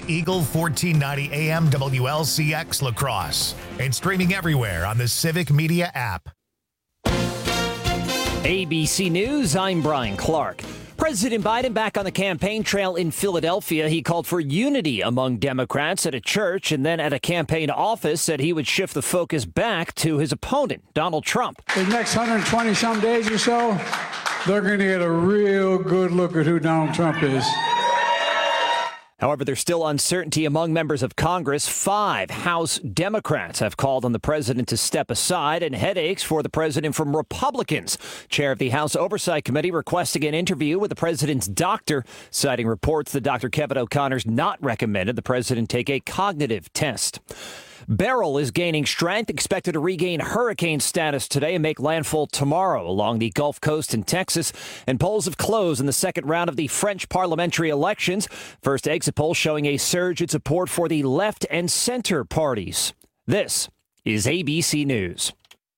Eagle 1490 AM WLCX La Crosse and streaming everywhere on the Civic Media app. ABC News, I'm Brian Clark. President Biden back on the campaign trail in Philadelphia. He called for unity among Democrats at a church and then at a campaign office said he would shift the focus back to his opponent, Donald Trump. The next 120-some days or so, they're going to get a real good look at who Donald Trump is. However, there's still uncertainty among members of Congress. 5 House Democrats have called on the president to step aside and headaches for the president from Republicans. Chair of the House Oversight Committee requesting an interview with the president's doctor, citing reports that Dr. Kevin O'Connor's not recommended the president take a cognitive test. Beryl is gaining strength, expected to regain hurricane status today and make landfall tomorrow along the Gulf Coast in Texas. And polls have closed in the second round of the French parliamentary elections. First exit poll showing a surge in support for the left and center parties. This is ABC News.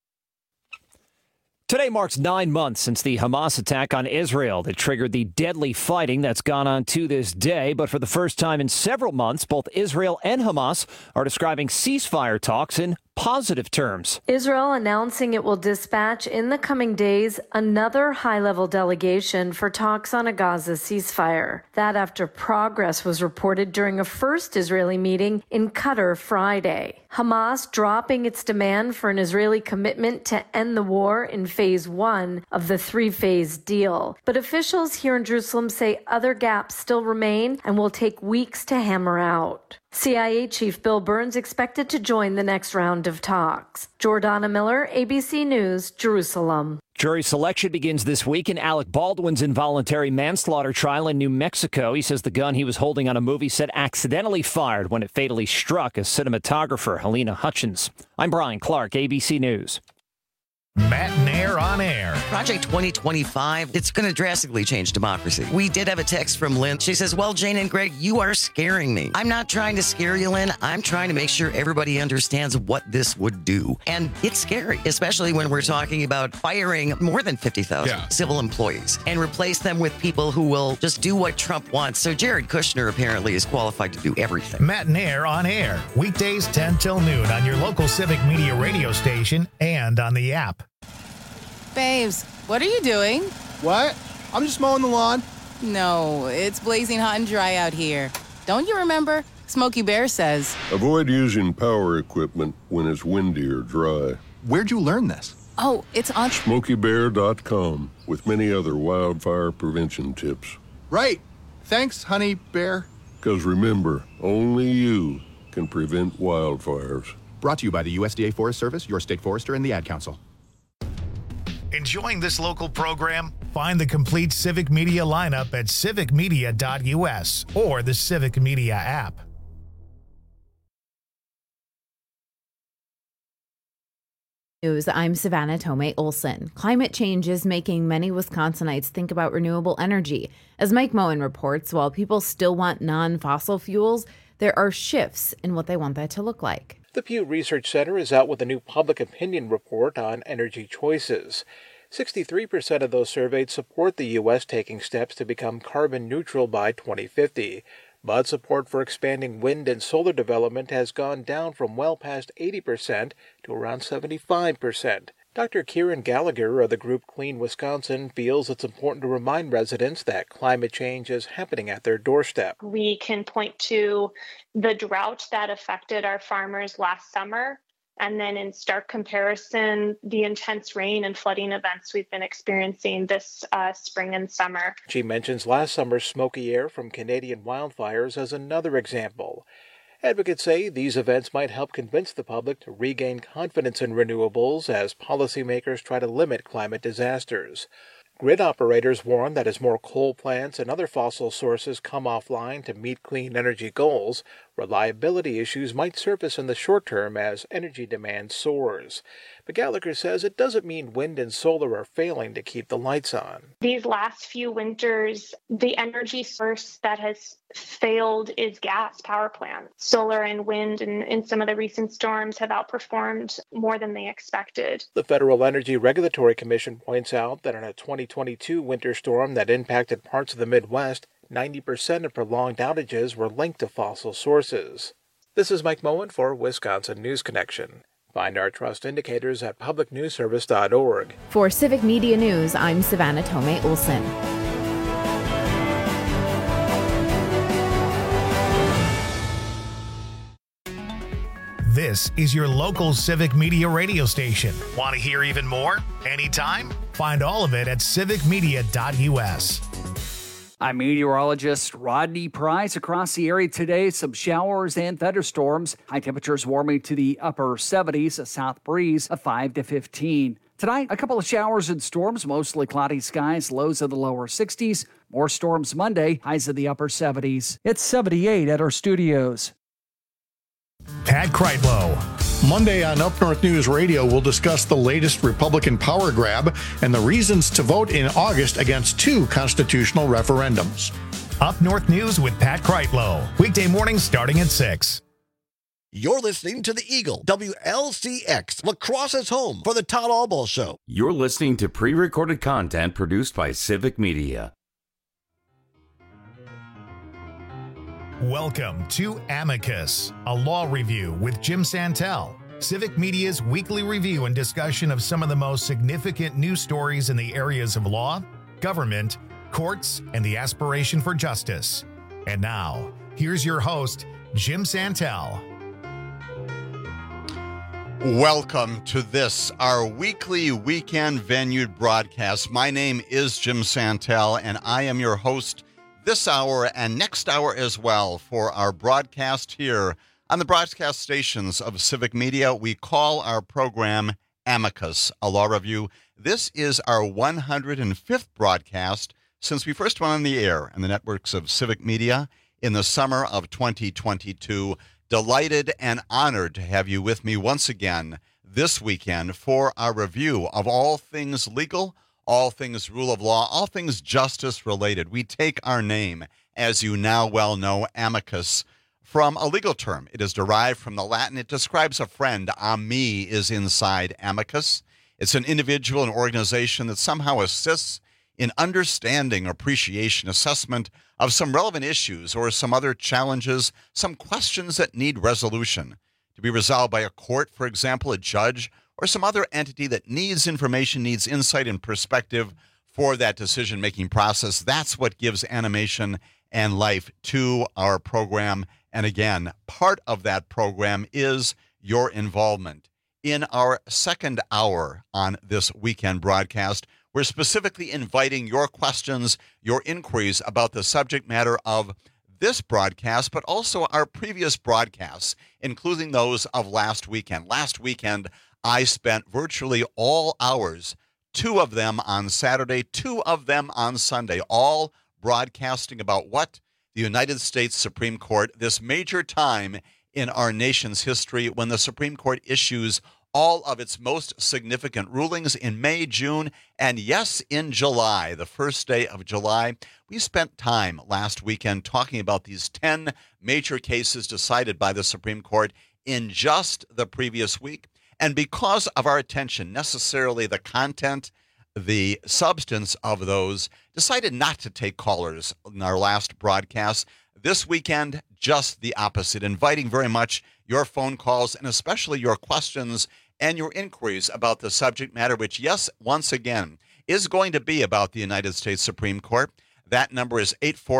Today marks 9 months since the Hamas attack on Israel that triggered the deadly fighting that's gone on to this day. But for the first time in several months, both Israel and Hamas are describing ceasefire talks in positive terms. Israel announcing it will dispatch in the coming days another high-level delegation for talks on a Gaza ceasefire. That after progress was reported during a first Israeli meeting in Qatar Friday. Hamas dropping its demand for an Israeli commitment to end the war in phase 1 of the 3-phase deal. But officials here in Jerusalem say other gaps still remain and will take weeks to hammer out. CIA Chief Bill Burns expected to join the next round of talks. Jordana Miller, ABC News, Jerusalem. Jury selection begins this week in Alec Baldwin's involuntary manslaughter trial in New Mexico. He says the gun he was holding on a movie set accidentally fired when it fatally struck a cinematographer, Helena Hutchins. I'm Brian Clark, ABC News. Matt Nair on air. Project 2025, it's going to drastically change democracy. We did have a text from Lynn. She says, well, Jane and Greg, you are scaring me. I'm not trying to scare you, Lynn. I'm trying to make sure everybody understands what this would do. And it's scary, especially when we're talking about firing more than 50,000 civil employees and replace them with people who will just do what Trump wants. So Jared Kushner apparently is qualified to do everything. Matt Nair on air. Weekdays 10 till noon on your local Civic Media radio station and on the app. Babes, what are you doing? What? I'm just mowing the lawn. No, it's blazing hot and dry out here. Don't you remember? Smokey Bear says. Avoid using power equipment when it's windy or dry. Where'd you learn this? Oh, it's on SmokeyBear.com with many other wildfire prevention tips. Right. Thanks, Honey Bear. Because remember, only you can prevent wildfires. Brought to you by the USDA Forest Service, your state forester, and the Ad Council. Enjoying this local program? Find the complete Civic Media lineup at civicmedia.us or the Civic Media app. News. I'm Savannah Tomei Olson. Climate change is making many Wisconsinites think about renewable energy. As Mike Moen reports, while people still want non-fossil fuels, there are shifts in what they want that to look like. The Pew Research Center is out with a new public opinion report on energy choices. 63% of those surveyed support the U.S. taking steps to become carbon neutral by 2050. But support for expanding wind and solar development has gone down from well past 80% to around 75%. Dr. Kieran Gallagher of the group Clean Wisconsin feels it's important to remind residents that climate change is happening at their doorstep. We can point to the drought that affected our farmers last summer, and then in stark comparison, the intense rain and flooding events we've been experiencing this spring and summer. She mentions last summer's smoky air from Canadian wildfires as another example. Advocates say these events might help convince the public to regain confidence in renewables as policymakers try to limit climate disasters. Grid operators warn that as more coal plants and other fossil sources come offline to meet clean energy goals, reliability issues might surface in the short term as energy demand soars. But Gallagher says it doesn't mean wind and solar are failing to keep the lights on. These last few winters, the energy source that has failed is gas power plants. Solar and wind in some of the recent storms have outperformed more than they expected. The Federal Energy Regulatory Commission points out that in a 2022 winter storm that impacted parts of the Midwest, 90% of prolonged outages were linked to fossil sources. This is Mike Moen for Wisconsin News Connection. Find our trust indicators at publicnewsservice.org. For Civic Media News, I'm Savannah Tomei Olson. This is your local Civic Media radio station. Want to hear even more? Anytime? Find all of it at civicmedia.us. I'm meteorologist Rodney Price. Across the area today, some showers and thunderstorms. High temperatures warming to the upper 70s, a south breeze of 5 to 15. Tonight, a couple of showers and storms, mostly cloudy skies, lows of the lower 60s. More storms Monday, highs of the upper 70s. It's 78 at our studios. Pat Kreitlow. Monday on Up North News Radio, we'll discuss the latest Republican power grab and the reasons to vote in August against 2 constitutional referendums. Up North News with Pat Kreitlow. Weekday mornings starting at 6. You're listening to the Eagle, WLCX, La Crosse's home for the Todd Albaugh Show. You're listening to pre-recorded content produced by Civic Media. Welcome to Amicus, a law review with Jim Santel, Civic Media's weekly review and discussion of some of the most significant news stories in the areas of law, government, courts, and the aspiration for justice. And now, here's your host, Jim Santel. Welcome to this, our weekly weekend venue broadcast. My name is Jim Santel, and I am your host this hour and next hour as well for our broadcast here on the broadcast stations of Civic Media. We call our program Amicus, a law review. This is our 105th broadcast since we first went on the air in the networks of Civic Media in the summer of 2022. Delighted and honored to have you with me once again this weekend for our review of all things legal, all things rule of law, all things justice related. We take our name, as you now well know, amicus, from a legal term. It is derived from the Latin. It describes a friend. Ami is inside amicus. It's an individual, an organization that somehow assists in understanding, appreciation, assessment of some relevant issues or some other challenges, some questions that need resolution to be resolved by a court, for example, a judge, or some other entity that needs information, needs insight and perspective for that decision-making process. That's what gives animation and life to our program. And again, part of that program is your involvement. In our second hour on this weekend broadcast, we're specifically inviting your questions, your inquiries about the subject matter of this broadcast, but also our previous broadcasts, including those of last weekend. Last weekend, I spent virtually all hours, 2 of them on Saturday, 2 of them on Sunday, all broadcasting about what the United States Supreme Court, this major time in our nation's history when the Supreme Court issues all of its most significant rulings in May, June, and yes, in July, the first day of July. We spent time last weekend talking about these 10 major cases decided by the Supreme Court in just the previous week. And because of our attention, necessarily the content, the substance of those, decided not to take callers in our last broadcast. This weekend, just the opposite, inviting very much your phone calls and especially your questions and your inquiries about the subject matter, which, yes, once again, is going to be about the United States Supreme Court. That number is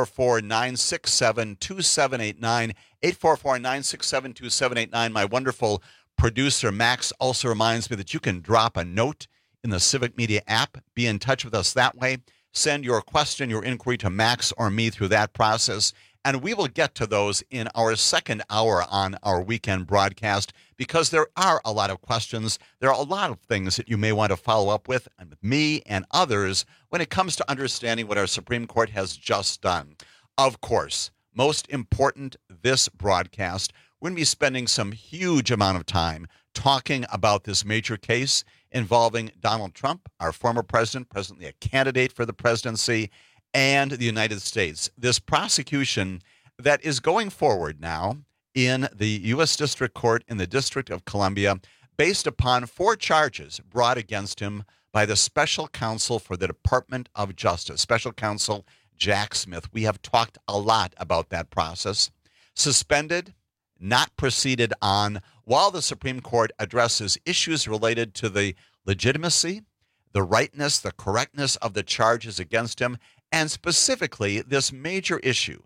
844-967-2789, 844-967-2789. My wonderful producer Max also reminds me that you can drop a note in the Civic Media app. Be in touch with us that way. Send your question, your inquiry to Max or me through that process, and we will get to those in our second hour on our weekend broadcast because there are a lot of questions. There are a lot of things that you may want to follow up with me and others when it comes to understanding what our Supreme Court has just done. Of course, most important, this broadcast, we're going to be spending some huge amount of time talking about this major case involving Donald Trump, our former president, presently a candidate for the presidency, and the United States. This prosecution that is going forward now in the U.S. District Court in the District of Columbia based upon 4 charges brought against him by the Special Counsel for the Department of Justice, Special Counsel Jack Smith. We have talked a lot about that process. Suspended, not proceeded on, while the Supreme Court addresses issues related to the legitimacy, the rightness, the correctness of the charges against him, and specifically this major issue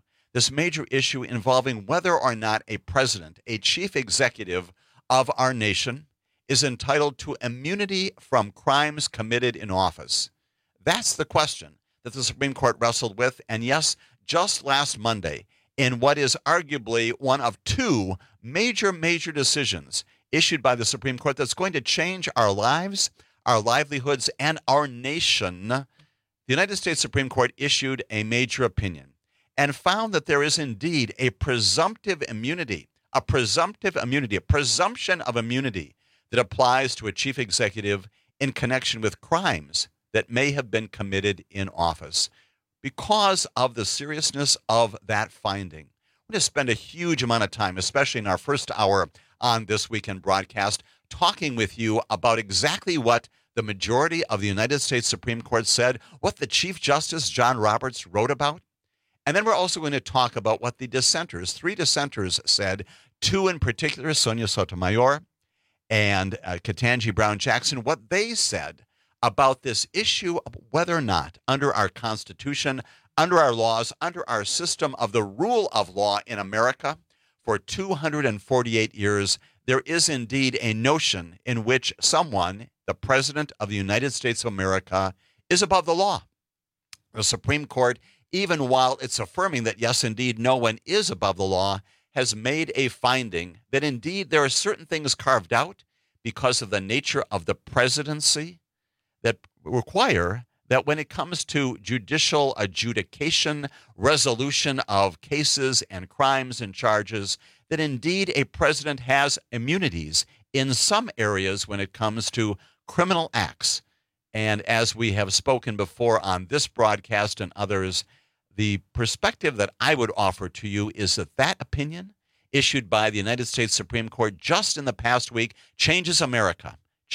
involving whether or not a president, a chief executive of our nation, is entitled to immunity from crimes committed in office. That's the question that the Supreme Court wrestled with. And yes, just last Monday, in what is arguably one of two major decisions issued by the Supreme Court that's going to change our lives, our livelihoods, and our nation, the United States Supreme Court issued a major opinion and found that there is indeed a presumptive immunity, a presumption of immunity that applies to a chief executive in connection with crimes that may have been committed in office. Because of the seriousness of that finding, we're going to spend a huge amount of time, especially in our first hour on this weekend broadcast, talking with you about exactly what the majority of the United States Supreme Court said, what the Chief Justice John Roberts wrote about. And then we're also going to talk about what the dissenters, three dissenters, said, two in particular, Sonia Sotomayor and Ketanji Brown Jackson, what they said about this issue of whether or not under our Constitution, under our laws, under our system of the rule of law in America for 248 years, there is indeed a notion in which someone, the President of the United States of America, is above the law. The Supreme Court, even while it's affirming that, yes, indeed, no one is above the law, has made a finding that indeed there are certain things carved out because of the nature of the presidency that require that when it comes to judicial adjudication, resolution of cases and crimes and charges, that indeed a president has immunities in some areas when it comes to criminal acts. And as we have spoken before on this broadcast and others, the perspective that I would offer to you is that that opinion issued by the United States Supreme Court just in the past week changes America.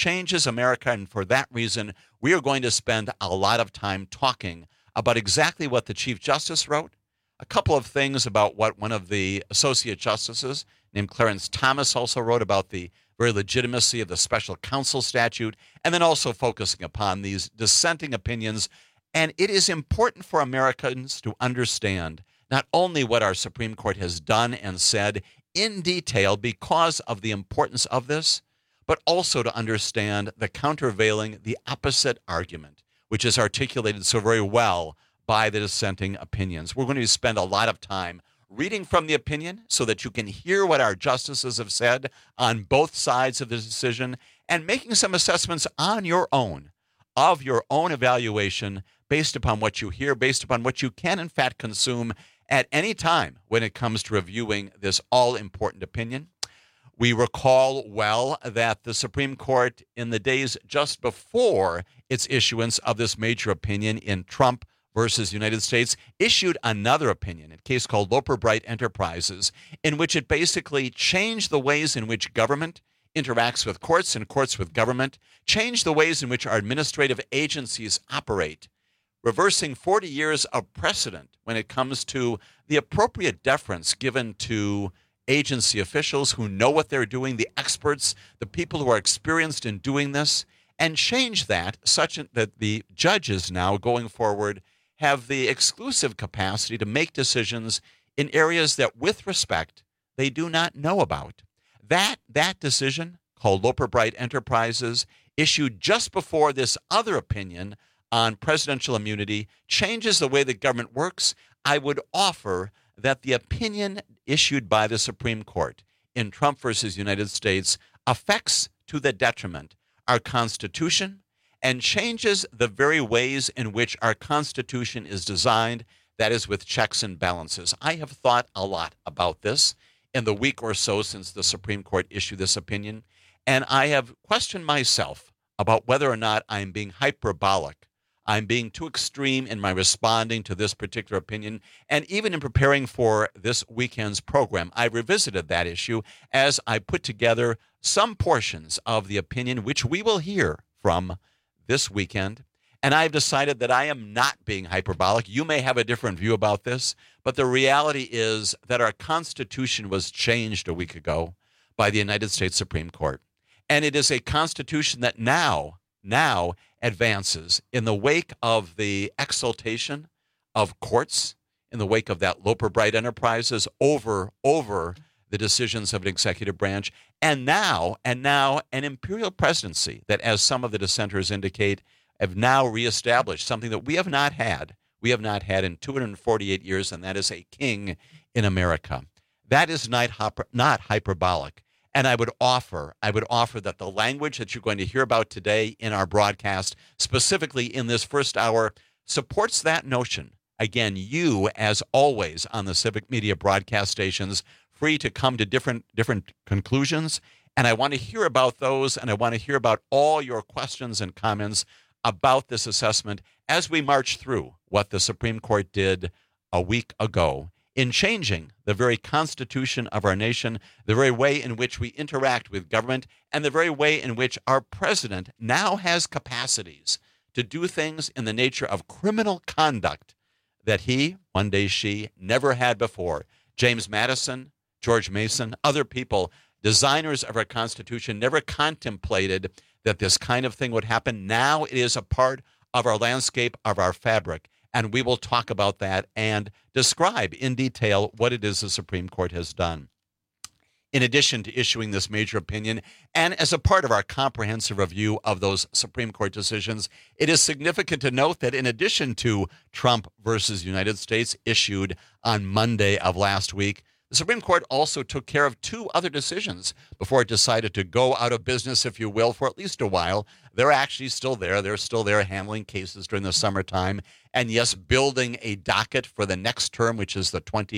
And for that reason, we are going to spend a lot of time talking about exactly what the Chief Justice wrote, a couple of things about what one of the Associate Justices named Clarence Thomas also wrote about the very legitimacy of the special counsel statute, and then also focusing upon these dissenting opinions. And it is important for Americans to understand not only what our Supreme Court has done and said in detail because of the importance of this, but also to understand the countervailing, the opposite argument, which is articulated so very well by the dissenting opinions. We're going to spend a lot of time reading from the opinion so that you can hear what our justices have said on both sides of the decision and making some assessments on your own, of your own evaluation based upon what you hear, based upon what you can in fact consume at any time when it comes to reviewing this all-important opinion. We recall well that the Supreme Court, in the days just before its issuance of this major opinion in Trump versus United States, issued another opinion, a case called Loper Bright Enterprises, in which it basically changed the ways in which government interacts with courts and courts with government, changed the ways in which our administrative agencies operate, reversing 40 years of precedent when it comes to the appropriate deference given to agency officials who know what they're doing, the experts, the people who are experienced in doing this, and change that such that the judges now going forward have the exclusive capacity to make decisions in areas that, with respect, they do not know about. That decision, called Loper Bright Enterprises, issued just before this other opinion on presidential immunity, changes the way the government works. I would offer that the opinion issued by the Supreme Court in Trump versus United States affects to the detriment our Constitution and changes the very ways in which our Constitution is designed, that is with checks and balances. I have thought a lot about this in the week or so since the Supreme Court issued this opinion, and I have questioned myself about whether or not I'm being hyperbolic. I'm being too extreme in my responding to this particular opinion. And even in preparing for this weekend's program, I revisited that issue as I put together some portions of the opinion which we will hear from this weekend. And I've decided that I am not being hyperbolic. You may have a different view about this, but the reality is that our Constitution was changed a week ago by the United States Supreme Court. And it is a Constitution that now advances in the wake of the exaltation of courts, in the wake of that Loper Bright Enterprises over the decisions of an executive branch, and now an imperial presidency that, as some of the dissenters indicate, have now reestablished something that we have not had. We have not had in 248 years, and that is a king in America. That is not hyperbolic. And I would offer that the language that you're going to hear about today in our broadcast, specifically in this first hour, supports that notion. Again, you, as always, on the Civic Media broadcast stations, free to come to different conclusions. And I want to hear about those, and I want to hear about all your questions and comments about this assessment as we march through what the Supreme Court did a week ago in changing the very constitution of our nation, the very way in which we interact with government, and the very way in which our president now has capacities to do things in the nature of criminal conduct that he, one day she, never had before. James Madison, George Mason, other people, designers of our Constitution, never contemplated that this kind of thing would happen. Now it is a part of our landscape, of our fabric. And we will talk about that and describe in detail what it is the Supreme Court has done. In addition to issuing this major opinion, and as a part of our comprehensive review of those Supreme Court decisions, it is significant to note that in addition to Trump versus United States issued on Monday of last week, the Supreme Court also took care of two other decisions before it decided to go out of business, if you will, for at least a while. They're actually still there. They're still there handling cases during the summertime. And yes, building a docket for the next term, which is the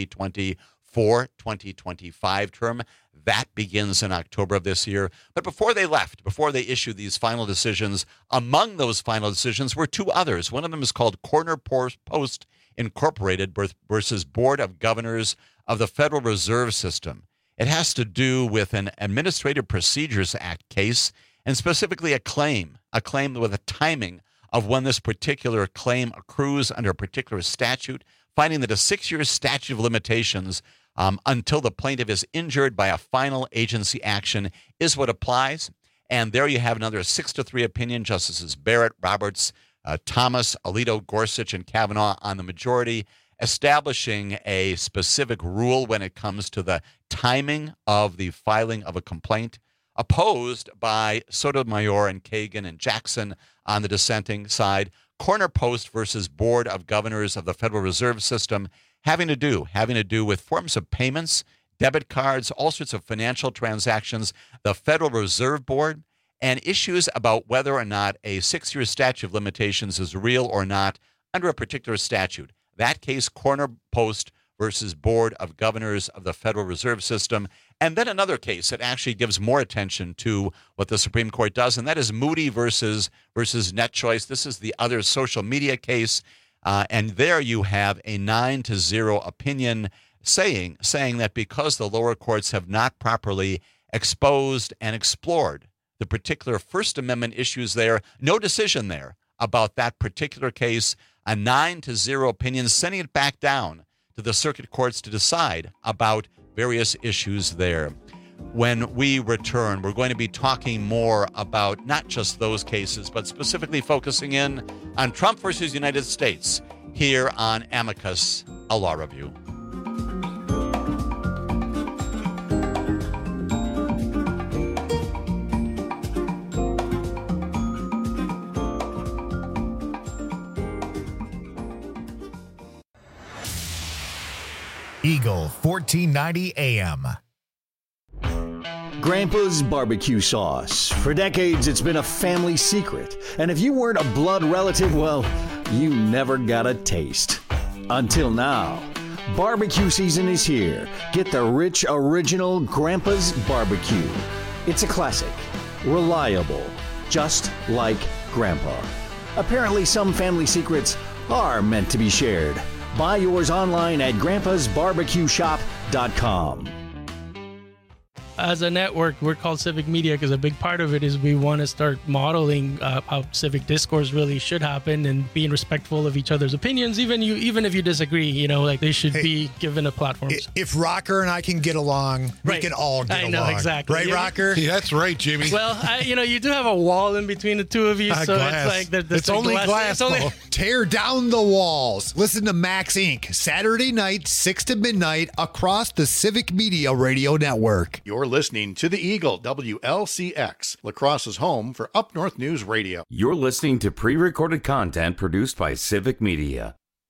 2024-2025 term. That begins in October of this year. But before they left, before they issued these final decisions, among those final decisions were two others. One of them is called Corner Post Incorporated versus Board of Governors of the Federal Reserve System. It has to do with an Administrative Procedures Act case, and specifically a claim with a timing of when this particular claim accrues under a particular statute, finding that a 6-year statute of limitations until the plaintiff is injured by a final agency action is what applies. And there you have another 6-3 opinion. Justices Barrett, Roberts, Thomas, Alito, Gorsuch, and Kavanaugh on the majority, establishing a specific rule when it comes to the timing of the filing of a complaint, opposed by Sotomayor and Kagan and Jackson on the dissenting side. Corner Post versus Board of Governors of the Federal Reserve System, having to do with forms of payments, debit cards, all sorts of financial transactions, the Federal Reserve Board, and issues about whether or not a 6-year statute of limitations is real or not under a particular statute. That case, Corner Post versus Board of Governors of the Federal Reserve System. And then another case that actually gives more attention to what the Supreme Court does, and that is Moody versus NetChoice. This is the other social media case. And there you have a 9-0 opinion saying that because the lower courts have not properly exposed and explored the particular First Amendment issues there, no decision there about that particular case, a 9-0 opinion, sending it back down to the circuit courts to decide about various issues there. When we return, we're going to be talking more about not just those cases, but specifically focusing in on Trump versus United States here on Amicus, a law review. Eagle 1490 AM. Grandpa's barbecue sauce. For decades, it's been a family secret. And if you weren't a blood relative, well, you never got a taste. Until now. Barbecue season is here. Get the rich, original Grandpa's barbecue. It's a classic. Reliable. Just like Grandpa. Apparently, some family secrets are meant to be shared. Buy yours online at grandpasbarbecueshop.com. as a network, we're called Civic Media because a big part of it is we want to start modeling how civic discourse really should happen and being respectful of each other's opinions, even if you disagree. Like they should be given a platform. If Rocker and I can get along, we can all get along. I know, exactly. Right, Rocker? Yeah, that's right, Jimmy. Well, you do have a wall in between the two of you, so glass. it's like it's only glass. Tear down the walls. Listen to Max Inc. Saturday night, 6 to midnight, across the Civic Media Radio Network. You're listening to The Eagle, WLCX, La Crosse's home for Up North News Radio. You're listening to pre-recorded content produced by Civic Media.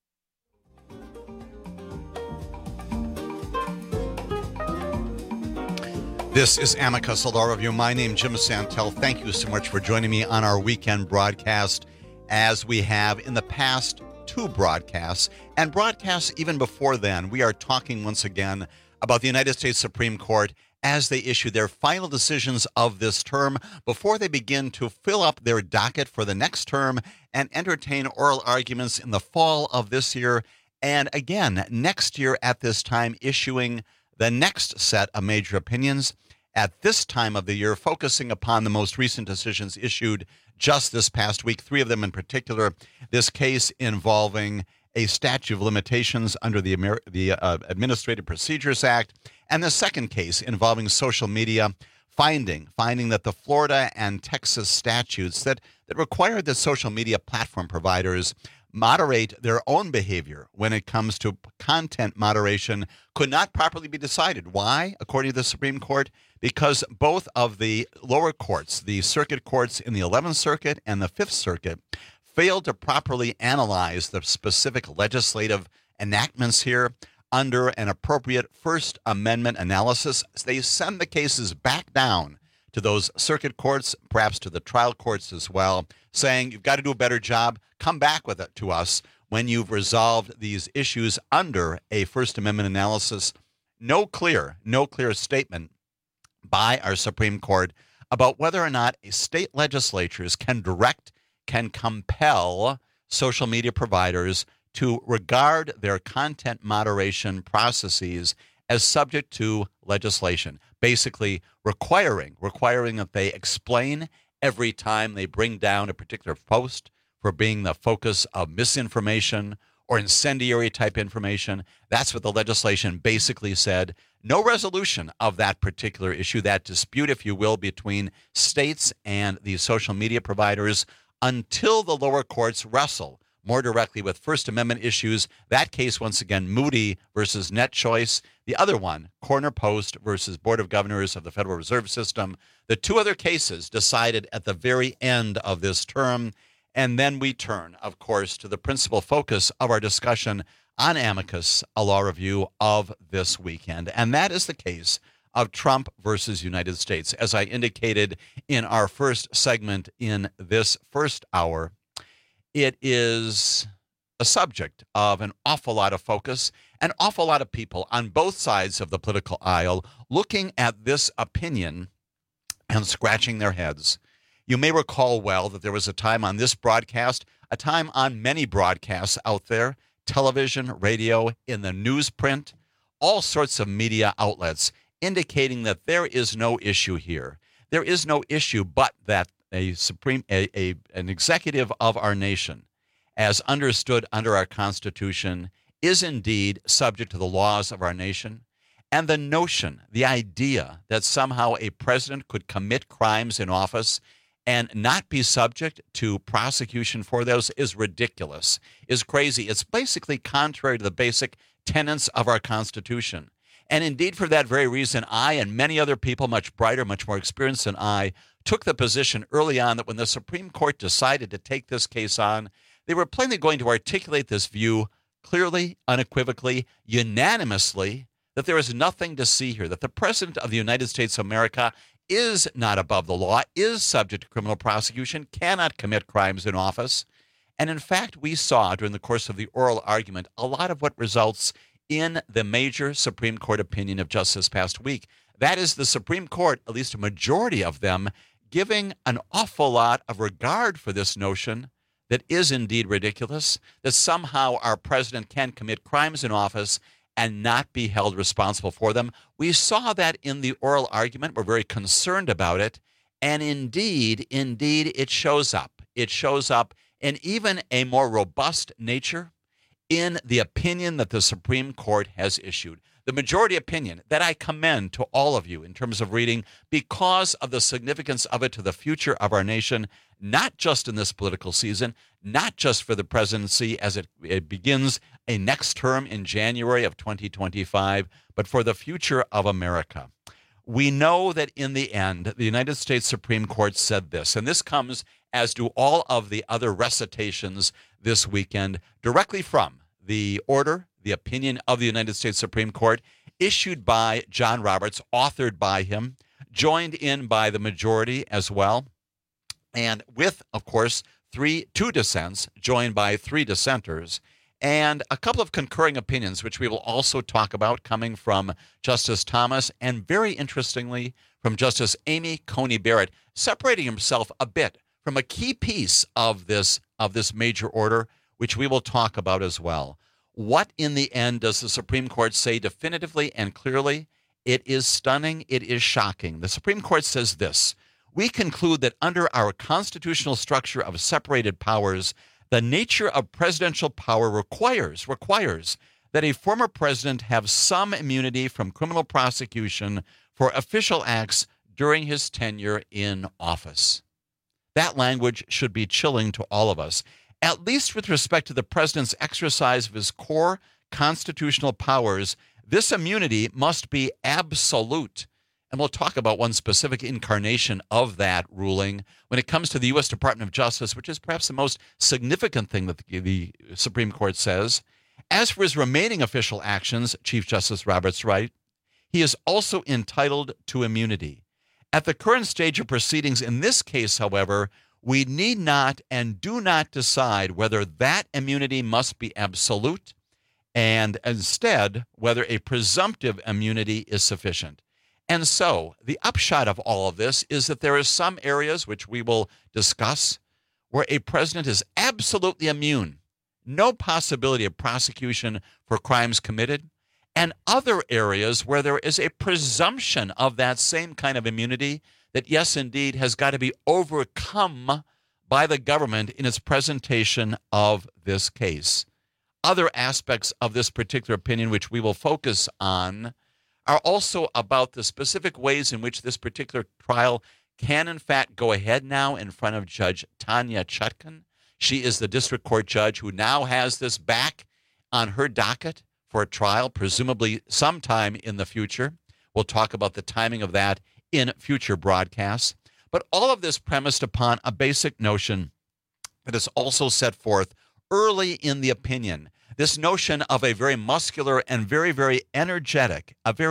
This is Amicus, a law review. My name is Jim Santel. Thank you so much for joining me on our weekend broadcast, as we have in the past 2 broadcasts, and broadcasts even before then. We are talking once again about the United States Supreme Court as they issue their final decisions of this term before they begin to fill up their docket for the next term and entertain oral arguments in the fall of this year, and again next year at this time issuing the next set of major opinions. At this time of the year, focusing upon the most recent decisions issued just this past week, 3 of them in particular, this case involving a statute of limitations under the Administrative Procedures Act, and the second case involving social media, finding that the Florida and Texas statutes that require that social media platform providers moderate their own behavior when it comes to content moderation could not properly be decided. Why? According to the Supreme Court, because both of the lower courts, the circuit courts in the 11th Circuit and the 5th Circuit, failed to properly analyze the specific legislative enactments here under an appropriate First Amendment analysis. They send the cases back down to those circuit courts, perhaps to the trial courts as well, saying you've got to do a better job. Come back with it to us when you've resolved these issues under a First Amendment analysis. No clear statement by our Supreme Court about whether or not state legislatures can compel social media providers to regard their content moderation processes as subject to legislation, basically requiring that they explain every time they bring down a particular post for being the focus of misinformation or incendiary type information. That's what the legislation basically said. No resolution of that particular issue, that dispute, if you will, between states and the social media providers until the lower courts wrestle more directly with First Amendment issues. That case, once again, Moody versus NetChoice. The other one, Corner Post versus Board of Governors of the Federal Reserve System. The 2 other cases decided at the very end of this term. And then we turn, of course, to the principal focus of our discussion on Amicus, a law review of this weekend. And that is the case of Trump versus United States. As I indicated in our first segment in this first hour, it is a subject of an awful lot of focus, an awful lot of people on both sides of the political aisle looking at this opinion and scratching their heads. You may recall well that there was a time on this broadcast, a time on many broadcasts out there, television, radio, in the newsprint, all sorts of media outlets, indicating that there is no issue here. There is no issue but that an executive of our nation, as understood under our Constitution, is indeed subject to the laws of our nation. And the notion, the idea that somehow a president could commit crimes in office and not be subject to prosecution for those is ridiculous, is crazy. It's basically contrary to the basic tenets of our Constitution. And indeed, for that very reason, I and many other people, much brighter, much more experienced than I, took the position early on that when the Supreme Court decided to take this case on, they were plainly going to articulate this view clearly, unequivocally, unanimously, that there is nothing to see here, that the President of the United States of America is not above the law, is subject to criminal prosecution, cannot commit crimes in office. And in fact, we saw during the course of the oral argument a lot of what results in the major Supreme Court opinion of just this past week. That is the Supreme Court, at least a majority of them, giving an awful lot of regard for this notion that is indeed ridiculous, that somehow our president can commit crimes in office and not be held responsible for them. We saw that in the oral argument. We're very concerned about it. And indeed, it shows up. It shows up in even a more robust nature in the opinion that the Supreme Court has issued. The majority opinion that I commend to all of you in terms of reading because of the significance of it to the future of our nation, not just in this political season, not just for the presidency as it begins a next term in January of 2025, but for the future of America. We know that in the end, the United States Supreme Court said this, and this comes, as do all of the other recitations this weekend, directly from the order, the opinion of the United States Supreme Court, issued by John Roberts, authored by him, joined in by the majority as well, and with, of course, two dissents, joined by 3 dissenters, and a couple of concurring opinions, which we will also talk about, coming from Justice Thomas and, very interestingly, from Justice Amy Coney Barrett, separating himself a bit from a key piece of this major order, which we will talk about as well. What, in the end, does the Supreme Court say definitively and clearly? It is stunning. It is shocking. The Supreme Court says this: we conclude that under our constitutional structure of separated powers, the nature of presidential power requires that a former president have some immunity from criminal prosecution for official acts during his tenure in office. That language should be chilling to all of us, at least with respect to the president's exercise of his core constitutional powers. This immunity must be absolute. And we'll talk about one specific incarnation of that ruling when it comes to the U.S. Department of Justice, which is perhaps the most significant thing that the Supreme Court says. As for his remaining official actions, Chief Justice Roberts writes, he is also entitled to immunity. At the current stage of proceedings in this case, however, we need not and do not decide whether that immunity must be absolute and instead whether a presumptive immunity is sufficient. And so the upshot of all of this is that there are some areas, which we will discuss, where a president is absolutely immune, no possibility of prosecution for crimes committed, and other areas where there is a presumption of that same kind of immunity that, yes, indeed, has got to be overcome by the government in its presentation of this case. Other aspects of this particular opinion, which we will focus on, are also about the specific ways in which this particular trial can, in fact, go ahead now in front of Judge Tanya Chutkan. She is the district court judge who now has this back on her docket for a trial, presumably sometime in the future. We'll talk about the timing of that in future broadcasts. But all of this premised upon a basic notion that is also set forth early in the opinion. This notion of a very muscular and very, very energetic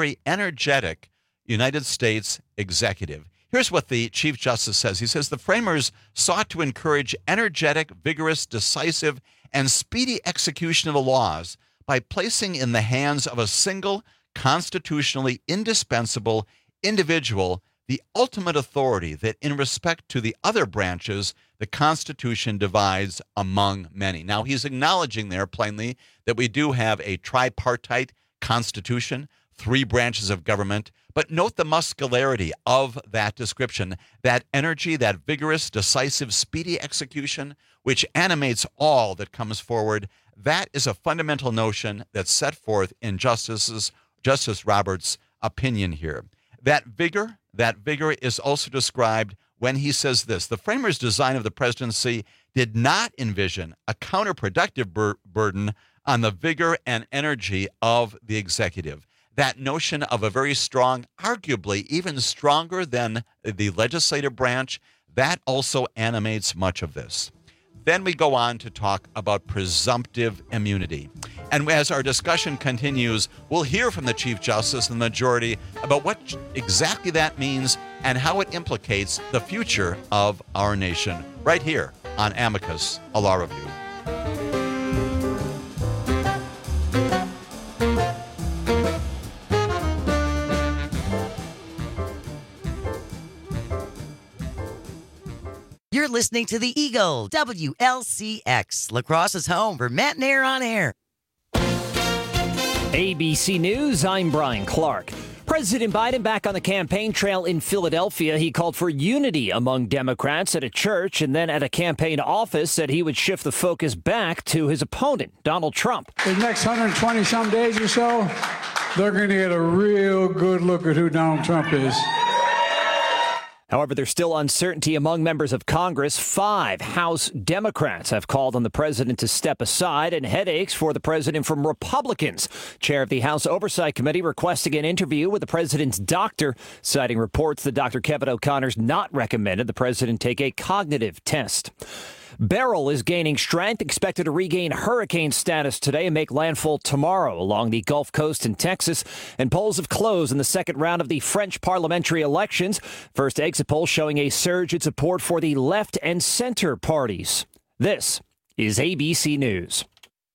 United States executive. Here's what the Chief Justice says. He says, the framers sought to encourage energetic, vigorous, decisive, and speedy execution of the laws by placing in the hands of a single, constitutionally indispensable individual the ultimate authority that, in respect to the other branches, the Constitution divides among many. Now, he's acknowledging there plainly that we do have a tripartite Constitution, 3 branches of government, but note the muscularity of that description, that energy, that vigorous, decisive, speedy execution, which animates all that comes forward. That is a fundamental notion that's set forth in Justice Roberts' opinion here. That vigor is also described when he says this: the framers' design of the presidency did not envision a counterproductive burden on the vigor and energy of the executive. That notion of a very strong, arguably even stronger than the legislative branch, that also animates much of this. Then we go on to talk about presumptive immunity. And as our discussion continues, we'll hear from the Chief Justice and the majority about what exactly that means and how it implicates the future of our nation, right here on Amicus, a Law Review. You're listening to The Eagle, WLCX, La Crosse's home for Matt and Air on Air. ABC News, I'm Brian Clark. President Biden back on the campaign trail in Philadelphia. He called for unity among Democrats at a church and then at a campaign office said he would shift the focus back to his opponent, Donald Trump. The next 120-some days or so, they're going to get a real good look at who Donald Trump is. However, there's still uncertainty among members of Congress. 5 House Democrats have called on the president to step aside and headaches for the president from Republicans. Chair of the House Oversight Committee requesting an interview with the president's doctor, citing reports that Dr. Kevin O'Connor's not recommended the president take a cognitive test. Beryl is gaining strength, expected to regain hurricane status today and make landfall tomorrow along the Gulf Coast in Texas. And polls have closed in the second round of the French parliamentary elections. First exit poll showing a surge in support for the left and center parties. This is ABC News.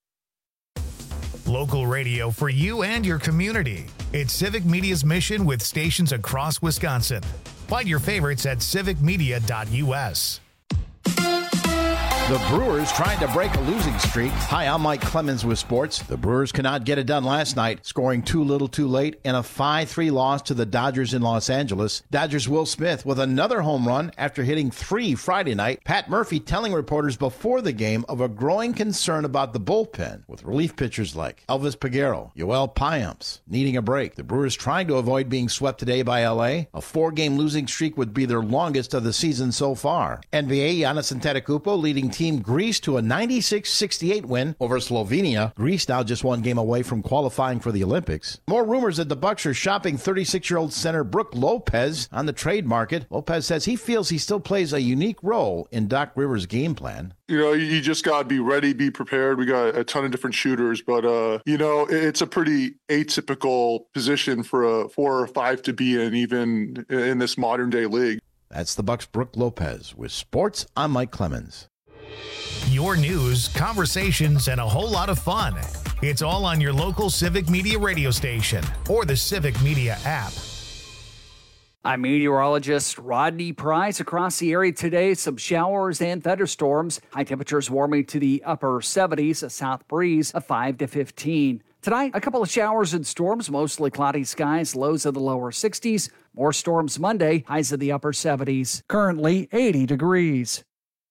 Local radio for you and your community. It's Civic Media's mission with stations across Wisconsin. Find your favorites at civicmedia.us. The Brewers trying to break a losing streak. Hi, I'm Mike Clemens with sports. The Brewers could not get it done last night, scoring too little too late in a 5-3 loss to the Dodgers in Los Angeles. Dodgers' Will Smith with another home run after hitting 3 Friday night. Pat Murphy telling reporters before the game of a growing concern about the bullpen, with relief pitchers like Elvis Peguero, Yoel Payamps needing a break. The Brewers trying to avoid being swept today by LA. A 4-game losing streak would be their longest of the season so far. NBA, Giannis Antetokounmpo leading Team Greece to a 96-68 win over Slovenia. Greece now just 1 game away from qualifying for the Olympics. More rumors that the Bucks are shopping 36-year-old center Brook Lopez on the trade market. Lopez says he feels he still plays a unique role in Doc Rivers' game plan. You just got to be ready, be prepared. We got a ton of different shooters, but, it's a pretty atypical position for a 4 or 5 to be in, even in this modern day league. That's the Bucks' Brook Lopez. With sports, I'm Mike Clemens. Your news, conversations, and a whole lot of fun. It's all on your local Civic Media radio station or the Civic Media app. I'm meteorologist Rodney Price. Across the area today, some showers and thunderstorms. High temperatures warming to the upper 70s, a south breeze of 5 to 15. Tonight, a couple of showers and storms, mostly cloudy skies, lows of the lower 60s. More storms Monday, highs of the upper 70s. Currently 80 degrees.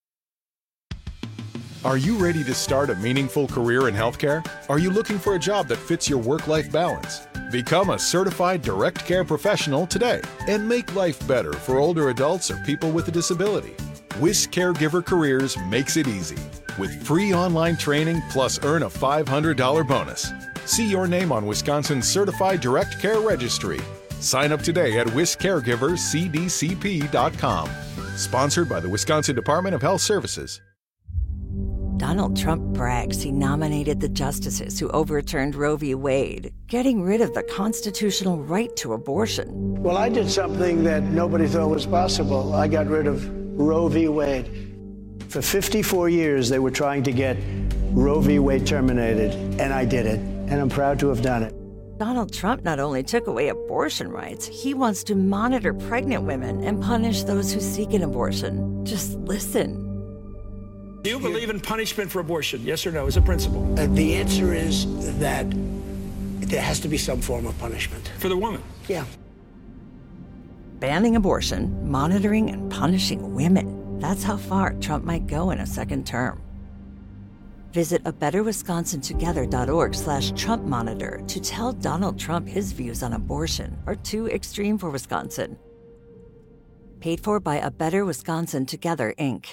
Are you ready to start a meaningful career in healthcare? Are you looking for a job that fits your work-life balance? Become a certified direct care professional today and make life better for older adults or people with a disability. WIS Caregiver Careers makes it easy with free online training plus earn a $500 bonus. See your name on Wisconsin's Certified Direct Care Registry. Sign up today at wiscaregivercdcp.com. Sponsored by the Wisconsin Department of Health Services. Donald Trump brags he nominated the justices who overturned Roe v. Wade, getting rid of the constitutional right to abortion. Well, I did something that nobody thought was possible. I got rid of Roe v. Wade. For 54 years, they were trying to get Roe v. Wade terminated, and I did it, and I'm proud to have done it. Donald Trump not only took away abortion rights, he wants to monitor pregnant women and punish those who seek an abortion. Just listen. Do you believe in punishment for abortion? Yes or no, as a principle? The answer is that there has to be some form of punishment. For the woman? Yeah. Banning abortion, monitoring and punishing women. That's how far Trump might go in a second term. Visit abetterwisconsintogether.org/Trump Monitor to tell Donald Trump his views on abortion are too extreme for Wisconsin. Paid for by A Better Wisconsin Together, Inc.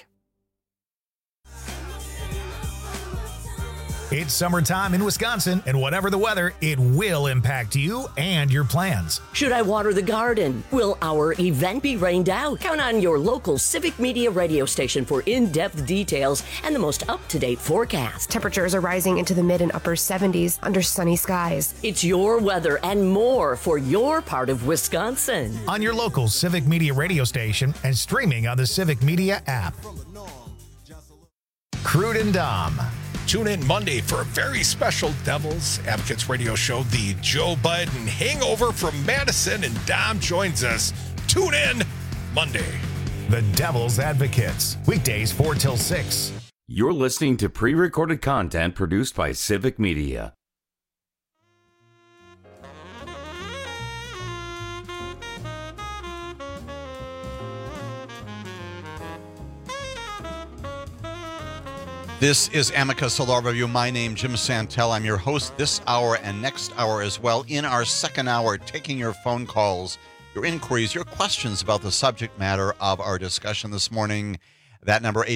It's summertime in Wisconsin, and whatever the weather, it will impact you and your plans. Should I water the garden? Will our event be rained out? Count on your local Civic Media radio station for in-depth details and the most up-to-date forecast. Temperatures are rising into the mid and upper 70s under sunny skies. It's your weather and more for your part of Wisconsin. On your local Civic Media radio station and streaming on the Civic Media app. Crude and Dom. Tune in Monday for a very special Devil's Advocates radio show, the Joe Biden Hangover from Madison, and Dom joins us. Tune in Monday. The Devil's Advocates, weekdays 4 till 6. You're listening to pre-recorded content produced by Civic Media. This is Amicus, a law review. My name, Jim Santel. I'm your host this hour and next hour as well. In our second hour, taking your phone calls, your inquiries, your questions about the subject matter of our discussion this morning. That number,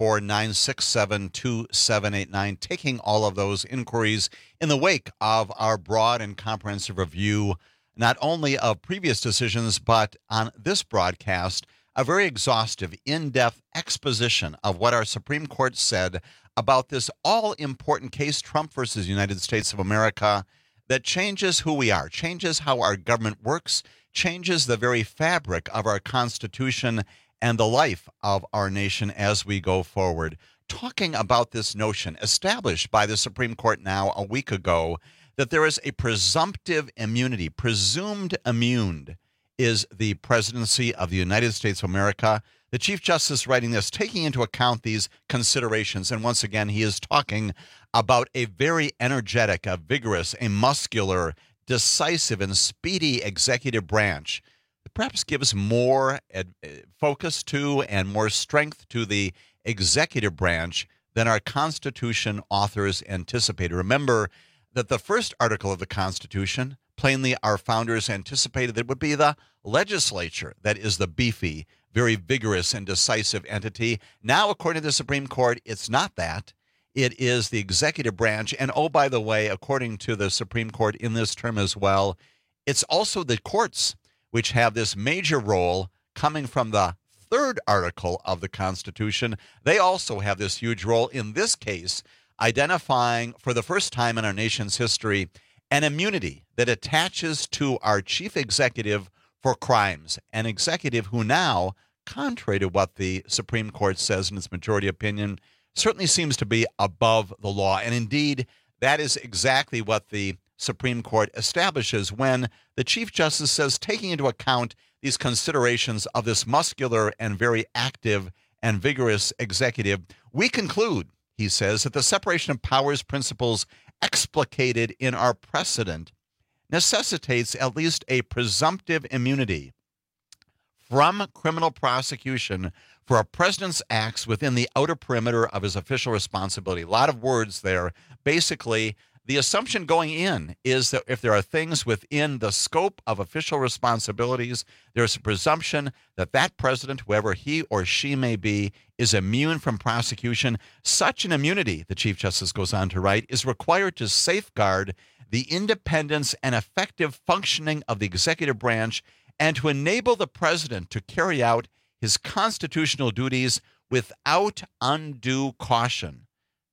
844-967-2789. Taking all of those inquiries in the wake of our broad and comprehensive review, not only of previous decisions, but on this broadcast, a very exhaustive, in-depth exposition of what our Supreme Court said about this all-important case, Trump versus United States of America, that changes who we are, changes how our government works, changes the very fabric of our Constitution and the life of our nation as we go forward. Talking about this notion established by the Supreme Court now a week ago, that there is a presumptive immunity, presumed immune, is the presidency of the United States of America. The Chief Justice writing this, taking into account these considerations. And once again, he is talking about a very energetic, a vigorous, a muscular, decisive, and speedy executive branch that perhaps gives more focus to and more strength to the executive branch than our Constitution authors anticipated. Remember that the first article of the Constitution, plainly, our founders anticipated that it would be the legislature that is the beefy, very vigorous and decisive entity. Now, according to the Supreme Court, it's not that. It is the executive branch. And oh, by the way, according to the Supreme Court in this term as well, it's also the courts which have this major role coming from the third article of the Constitution. They also have this huge role in this case, identifying for the first time in our nation's history an immunity that attaches to our chief executive for crimes, an executive who now, contrary to what the Supreme Court says in its majority opinion, certainly seems to be above the law. And indeed, that is exactly what the Supreme Court establishes when the Chief Justice says, taking into account these considerations of this muscular and very active and vigorous executive, we conclude, he says, that the separation of powers principles explicated in our precedent necessitates at least a presumptive immunity from criminal prosecution for a president's acts within the outer perimeter of his official responsibility. A lot of words there. Basically, the assumption going in is that if there are things within the scope of official responsibilities, there's a presumption that that president, whoever he or she may be, is immune from prosecution. Such an immunity, the Chief Justice goes on to write, is required to safeguard the independence and effective functioning of the executive branch and to enable the president to carry out his constitutional duties without undue caution.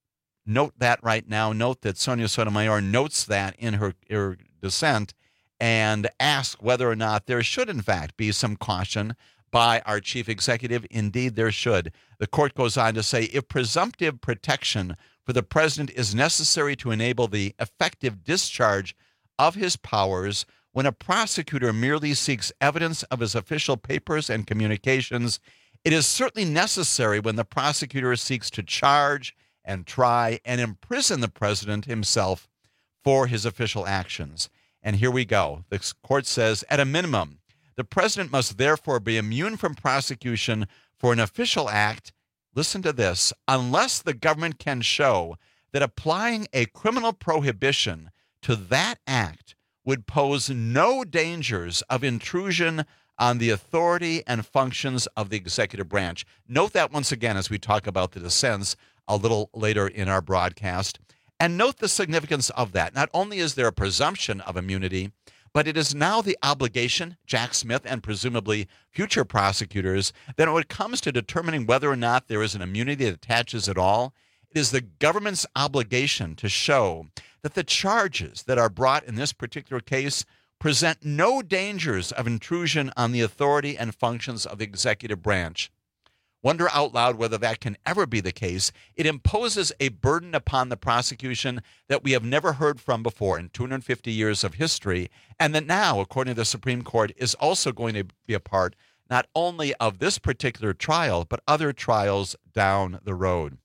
Note that right now. Note that Sonia Sotomayor notes that in her dissent and asks whether or not there should, in fact, be some caution by our chief executive. Indeed, there should. The court goes on to say, if presumptive protection for the president is necessary to enable the effective discharge of his powers, when a prosecutor merely seeks evidence of his official papers and communications, it is certainly necessary when the prosecutor seeks to charge and try and imprison the president himself for his official actions. And here we go. The court says, at a minimum, the president must therefore be immune from prosecution for an official act, listen to this, unless the government can show that applying a criminal prohibition to that act would pose no dangers of intrusion on the authority and functions of the executive branch. Note that once again as we talk about the dissents a little later in our broadcast. And note the significance of that. Not only is there a presumption of immunity, but it is now the obligation, Jack Smith and presumably future prosecutors, that when it comes to determining whether or not there is an immunity that attaches at all, it is the government's obligation to show that the charges that are brought in this particular case present no dangers of intrusion on the authority and functions of the executive branch. Wonder out loud whether that can ever be the case. It imposes a burden upon the prosecution that we have never heard from before in 250 years of history, and that now, according to the Supreme Court, is also going to be a part not only of this particular trial, but other trials down the road.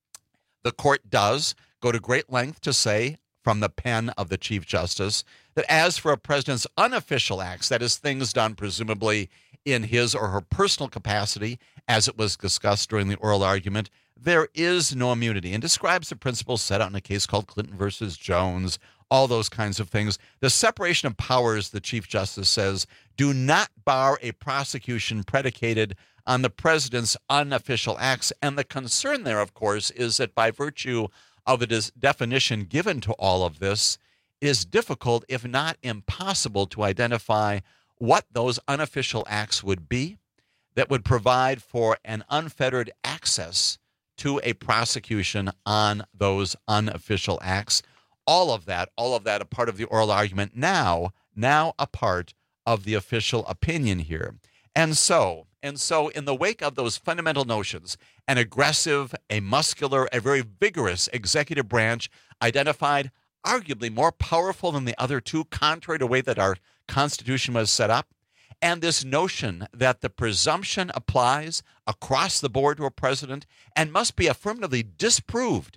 The court does go to great length to say, from the pen of the Chief Justice, that as for a president's unofficial acts, that is, things done presumably in his or her personal capacity, as it was discussed during the oral argument, there is no immunity, and describes the principles set out in a case called Clinton versus Jones, all those kinds of things. The separation of powers, the Chief Justice says, do not bar a prosecution predicated on the president's unofficial acts. And the concern there, of course, is that by virtue of the definition given to all of this, it is difficult, if not impossible, to identify what those unofficial acts would be that would provide for an unfettered access to a prosecution on those unofficial acts. All of that a part of the oral argument, now a part of the official opinion here. And so in the wake of those fundamental notions, an aggressive, a muscular, a very vigorous executive branch identified arguably more powerful than the other two, contrary to the way that our Constitution was set up, and this notion that the presumption applies across the board to a president and must be affirmatively disproved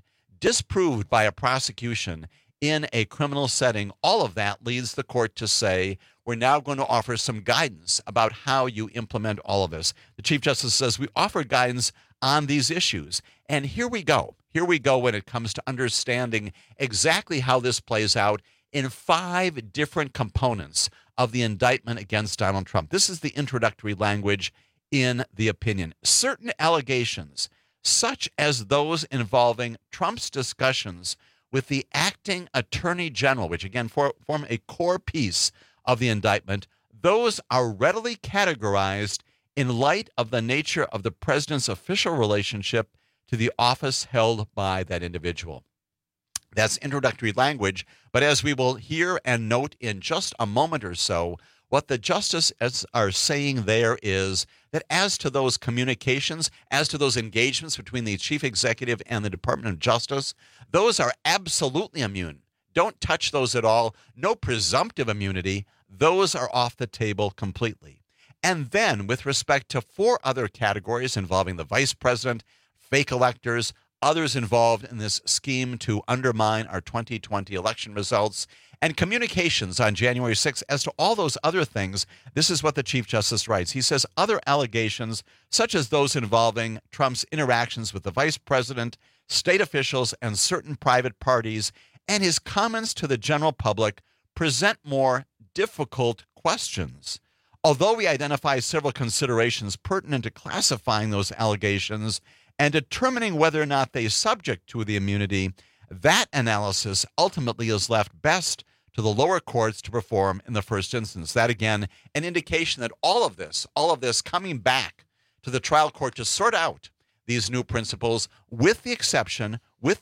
by a prosecution in a criminal setting, all of that leads the court to say, we're now going to offer some guidance about how you implement all of this. The Chief Justice says, we offer guidance on these issues. And here we go. Here we go when it comes to understanding exactly how this plays out in 5 different components of the indictment against Donald Trump. This is the introductory language in the opinion. Certain allegations, such as those involving Trump's discussions with the acting attorney general, which again form a core piece of the indictment, those are readily categorized in light of the nature of the president's official relationship to the office held by that individual. That's introductory language, but as we will hear and note in just a moment or so, what the justices are saying there is that as to those communications, as to those engagements between the chief executive and the Department of Justice, those are absolutely immune. Don't touch those at all. No presumptive immunity. Those are off the table completely. And then with respect to 4 other categories involving the vice president, fake electors, others involved in this scheme to undermine our 2020 election results, and communications on January 6th. As to all those other things, this is what the Chief Justice writes. He says, other allegations, such as those involving Trump's interactions with the vice president, state officials, and certain private parties, and his comments to the general public, present more difficult questions. Although we identify several considerations pertinent to classifying those allegations and determining whether or not they subject to the immunity, that analysis ultimately is left best to the lower courts to perform in the first instance. That, again, an indication that all of this coming back to the trial court to sort out these new principles, with the exception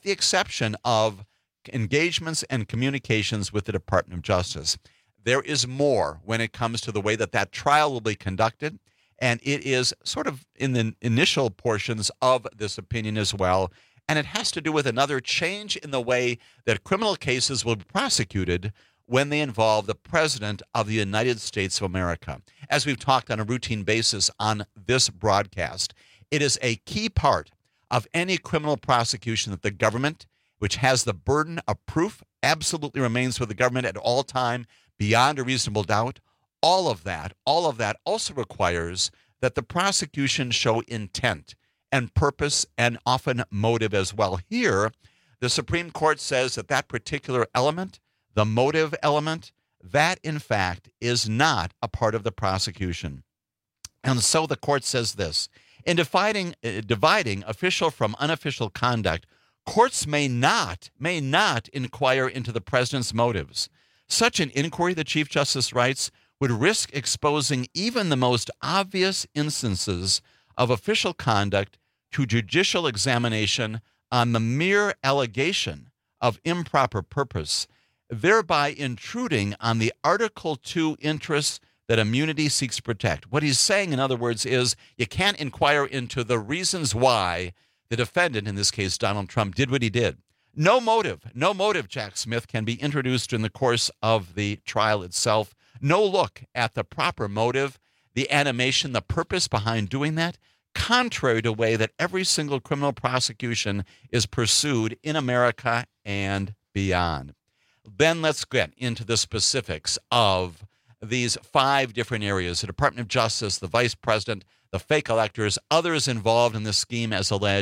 of engagements and communications with the Department of Justice. There is more when it comes to the way that trial will be conducted, and it is sort of in the initial portions of this opinion as well. And it has to do with another change in the way that criminal cases will be prosecuted when they involve the President of the United States of America. As we've talked on a routine basis on this broadcast, it is a key part of any criminal prosecution that the government, which has the burden of proof, absolutely remains with the government at all time, beyond a reasonable doubt. All of that also requires that the prosecution show intent and purpose and often motive as well. Here, the Supreme Court says that particular element, the motive element, that in fact is not a part of the prosecution. And so the court says this: in dividing official from unofficial conduct, courts may not inquire into the president's motives. Such an inquiry, the Chief Justice writes, would risk exposing even the most obvious instances of official conduct to judicial examination on the mere allegation of improper purpose, thereby intruding on the Article 2 interests that immunity seeks to protect. What he's saying, in other words, is you can't inquire into the reasons why the defendant, in this case Donald Trump, did what he did. No motive, Jack Smith, can be introduced in the course of the trial itself. No look at the proper motive, the animation, the purpose behind doing that, contrary to the way that every single criminal prosecution is pursued in America and beyond. Then let's get into the specifics of these 5 different areas: the Department of Justice, the Vice President, the fake electors, others involved in this scheme as alleged,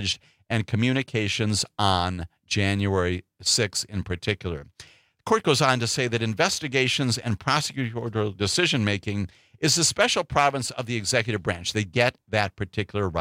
and communications on January 6th in particular. The court goes on to say that investigations and prosecutorial decision-making is the special province of the executive branch. They get that particular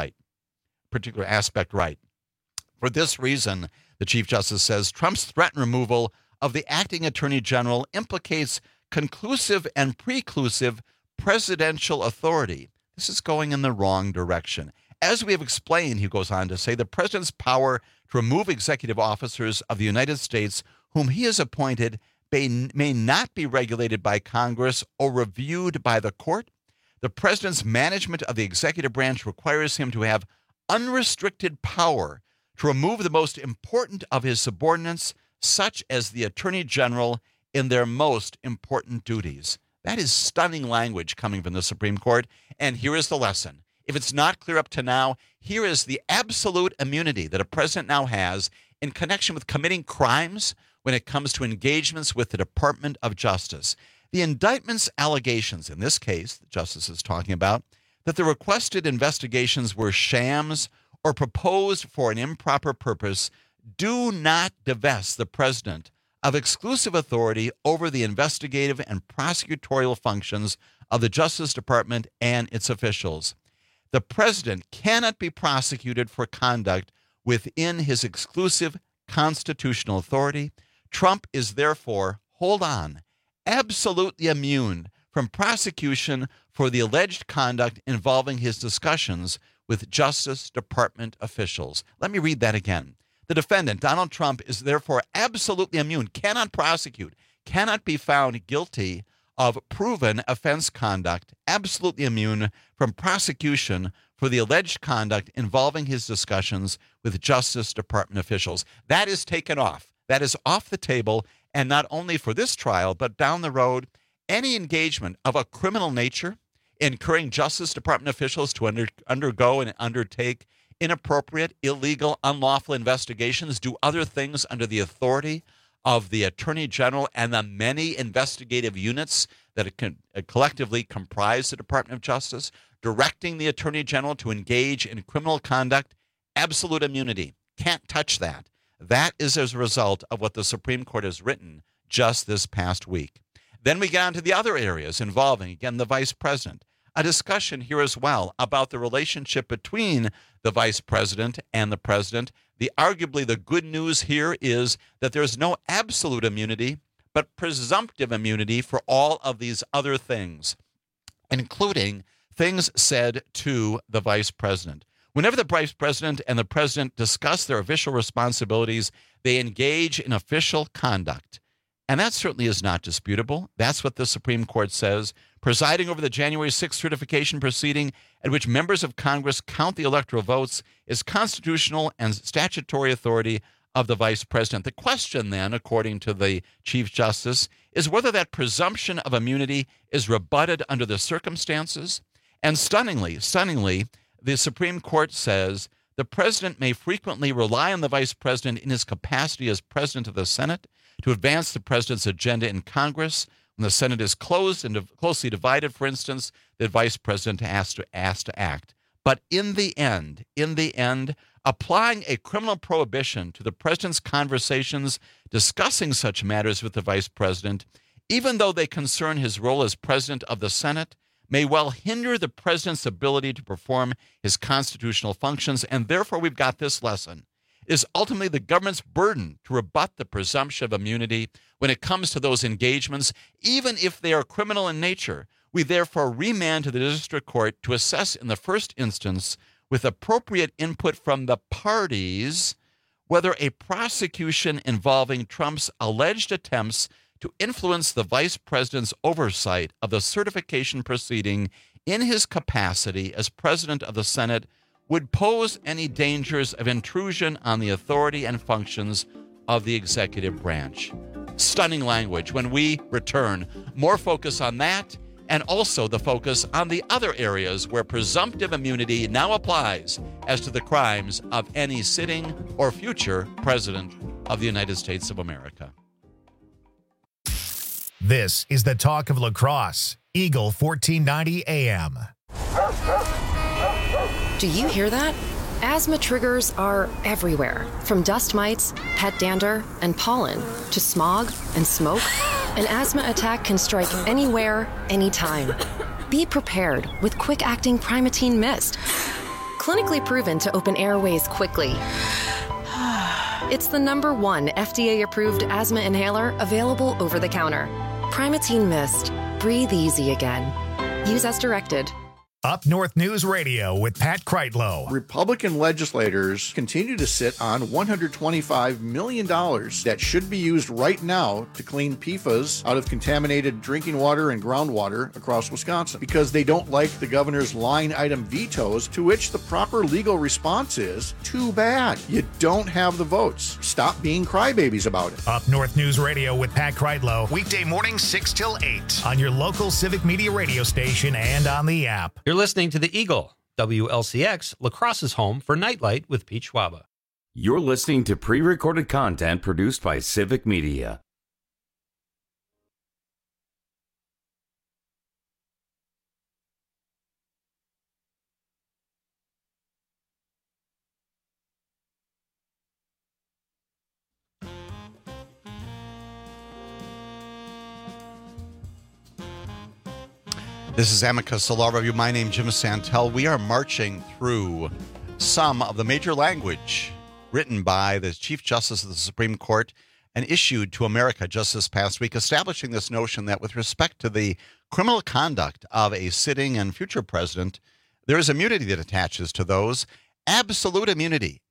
aspect right. For this reason, the Chief Justice says, Trump's threatened removal of the acting attorney general implicates conclusive and preclusive presidential authority. This is going in the wrong direction. As we have explained, he goes on to say, the president's power to remove executive officers of the United States whom he has appointed may not be regulated by Congress or reviewed by the court. The president's management of the executive branch requires him to have unrestricted power to remove the most important of his subordinates, such as the attorney general, in their most important duties. That is stunning language coming from the Supreme Court. And here is the lesson. If it's not clear up to now, here is the absolute immunity that a president now has in connection with committing crimes when it comes to engagements with the Department of Justice. The indictment's allegations, in this case, the Justice is talking about, that the requested investigations were shams or proposed for an improper purpose, do not divest the president of exclusive authority over the investigative and prosecutorial functions of the Justice Department and its officials. The president cannot be prosecuted for conduct within his exclusive constitutional authority. Trump is therefore, hold on, absolutely immune from prosecution for the alleged conduct involving his discussions with Justice Department officials. Let me read that again. The defendant, Donald Trump, is therefore absolutely immune, cannot prosecute, cannot be found guilty of proven offense conduct, absolutely immune from prosecution for the alleged conduct involving his discussions with Justice Department officials. That is taken off. That is off the table, and not only for this trial, but down the road, any engagement of a criminal nature, incurring Justice Department officials to undergo and undertake inappropriate, illegal, unlawful investigations, do other things under the authority of the Attorney General and the many investigative units that collectively comprise the Department of Justice, directing the Attorney General to engage in criminal conduct, absolute immunity. Can't touch that. That is as a result of what the Supreme Court has written just this past week. Then we get on to the other areas involving, again, the vice president. A discussion here as well about the relationship between the vice president and the president. Arguably the good news here is that there's no absolute immunity, but presumptive immunity for all of these other things, including things said to the vice president. Whenever the vice president and the president discuss their official responsibilities, they engage in official conduct. And that certainly is not disputable. That's what the Supreme Court says. Presiding over the January 6th certification proceeding at which members of Congress count the electoral votes is constitutional and statutory authority of the vice president. The question then, according to the Chief Justice, is whether that presumption of immunity is rebutted under the circumstances. And stunningly, the Supreme Court says the president may frequently rely on the vice president in his capacity as president of the Senate to advance the president's agenda in Congress. When the Senate is closed and closely divided, for instance, the vice president has to act. But in the end, applying a criminal prohibition to the president's conversations discussing such matters with the vice president, even though they concern his role as president of the Senate, may well hinder the president's ability to perform his constitutional functions. And therefore, we've got this lesson. It is ultimately the government's burden to rebut the presumption of immunity when it comes to those engagements, even if they are criminal in nature. We therefore remand to the district court to assess in the first instance, with appropriate input from the parties, whether a prosecution involving Trump's alleged attempts to influence the vice president's oversight of the certification proceeding in his capacity as president of the Senate would pose any dangers of intrusion on the authority and functions of the executive branch. Stunning language. When we return, more focus on that and also the focus on the other areas where presumptive immunity now applies as to the crimes of any sitting or future president of the United States of America. This is the Talk of La Crosse, Eagle 1490 AM. Do you hear that? Asthma triggers are everywhere, from dust mites, pet dander, and pollen, to smog and smoke. An asthma attack can strike anywhere, anytime. Be prepared with quick-acting Primatene Mist. Clinically proven to open airways quickly. It's the #1 FDA-approved asthma inhaler available over the counter. Primatene Mist. Breathe easy again. Use as directed. Up North News Radio with Pat Kreitlow. Republican legislators continue to sit on $125 million that should be used right now to clean PFAS out of contaminated drinking water and groundwater across Wisconsin because they don't like the governor's line item vetoes, to which the proper legal response is, too bad. You don't have the votes. Stop being crybabies about it. Up North News Radio with Pat Kreitlow. Weekday mornings 6 till 8 on your local Civic Media radio station and on the app. You're listening to The Eagle, WLCX, La Crosse's home for Nightlight with Pete Schwaba. You're listening to pre-recorded content produced by Civic Media. This is Amicus Law Review. My name is Jim Santel. We are marching through some of the major language written by the Chief Justice of the Supreme Court and issued to America just this past week, establishing this notion that with respect to the criminal conduct of a sitting and future president, there is immunity that attaches to those. Absolute immunity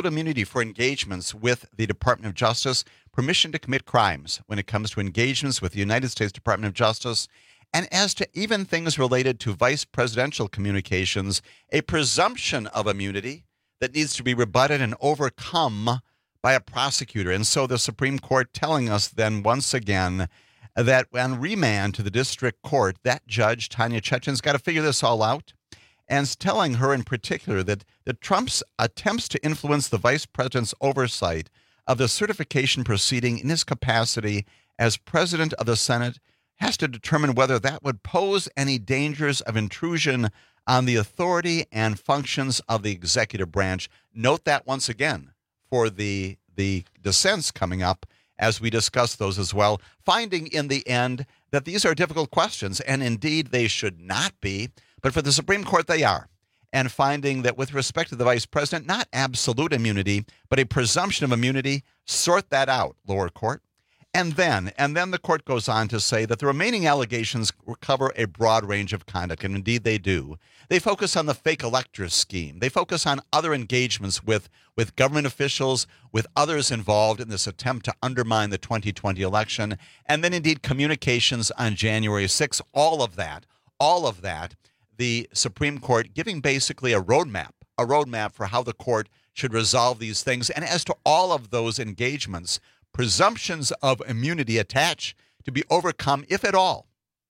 for engagements with the Department of Justice, permission to commit crimes when it comes to engagements with the United States Department of Justice. And as to even things related to vice presidential communications, a presumption of immunity that needs to be rebutted and overcome by a prosecutor. And so the Supreme Court telling us then once again that on remand to the district court, that judge, Tanya Chutkan's got to figure this all out. And telling her in particular that Trump's attempts to influence the vice president's oversight of the certification proceeding in his capacity as president of the Senate has to determine whether that would pose any dangers of intrusion on the authority and functions of the executive branch. Note that once again for the dissents coming up as we discuss those as well, finding in the end that these are difficult questions, and indeed they should not be, but for the Supreme Court they are, and finding that with respect to the vice president, not absolute immunity, but a presumption of immunity, sort that out, lower court. And then the court goes on to say that the remaining allegations cover a broad range of conduct, and indeed they do. They focus on the fake electors scheme. They focus on other engagements with government officials, with others involved in this attempt to undermine the 2020 election, and then indeed communications on January 6th. All of that, the Supreme Court giving basically a roadmap for how the court should resolve these things. And as to all of those engagements, presumptions of immunity attach to be overcome, if at all,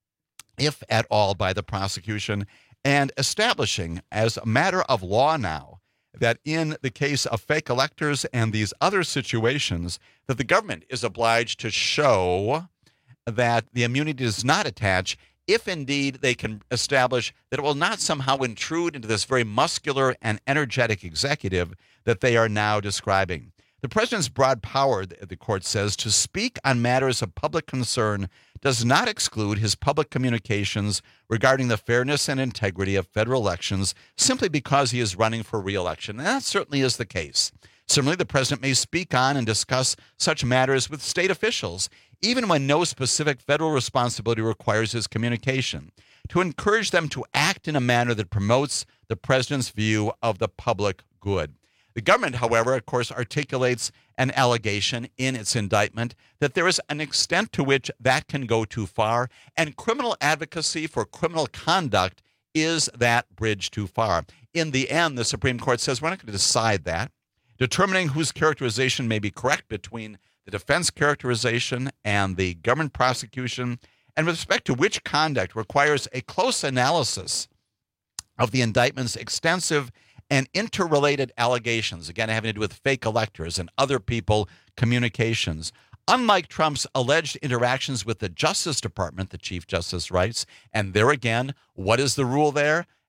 by the prosecution, and establishing as a matter of law now that in the case of fake electors and these other situations, that the government is obliged to show that the immunity does not attach if indeed they can establish that it will not somehow intrude into this very muscular and energetic executive that they are now describing. The president's broad power, the court says, to speak on matters of public concern does not exclude his public communications regarding the fairness and integrity of federal elections simply because he is running for re-election. And that certainly is the case. Similarly, the president may speak on and discuss such matters with state officials, even when no specific federal responsibility requires his communication, to encourage them to act in a manner that promotes the president's view of the public good. The government, however, of course, articulates an allegation in its indictment that there is an extent to which that can go too far, and criminal advocacy for criminal conduct is that bridge too far. In the end, the Supreme Court says we're not going to decide that. Determining whose characterization may be correct between the defense characterization and the government prosecution, and with respect to which conduct requires a close analysis of the indictment's extensive and interrelated allegations, again, having to do with fake electors and other people communications. Unlike Trump's alleged interactions with the Justice Department, the Chief Justice writes, and there again, what is the rule there?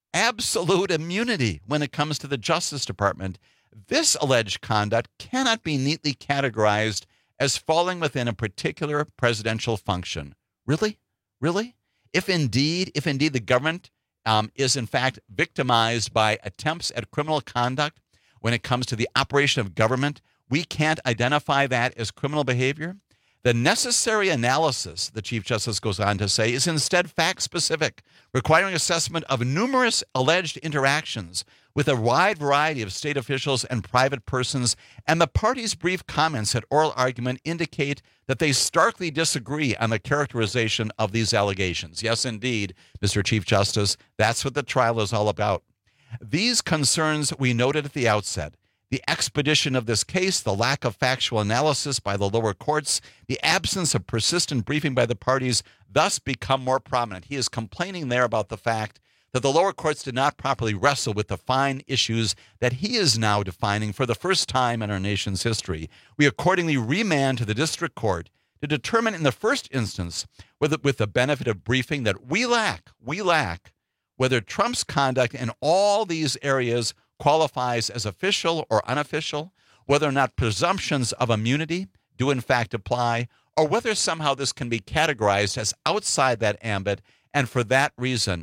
absolute immunity when it comes to the Justice Department. This alleged conduct cannot be neatly categorized as falling within a particular presidential function. Really? Really? If indeed the government is in fact victimized by attempts at criminal conduct when it comes to the operation of government, we can't identify that as criminal behavior? The necessary analysis, the Chief Justice goes on to say, is instead fact-specific, requiring assessment of numerous alleged interactions with a wide variety of state officials and private persons, and the parties' brief comments at oral argument indicate that they starkly disagree on the characterization of these allegations. Yes, indeed, Mr. Chief Justice, that's what the trial is all about. These concerns we noted at the outset. The expedition of this case, the lack of factual analysis by the lower courts, the absence of persistent briefing by the parties thus become more prominent. He is complaining there about the fact that the lower courts did not properly wrestle with the fine issues that he is now defining for the first time in our nation's history. We accordingly remand to the district court to determine in the first instance, with the benefit of briefing that we lack, whether Trump's conduct in all these areas qualifies as official or unofficial, whether or not presumptions of immunity do in fact apply, or whether somehow this can be categorized as outside that ambit, and for that reason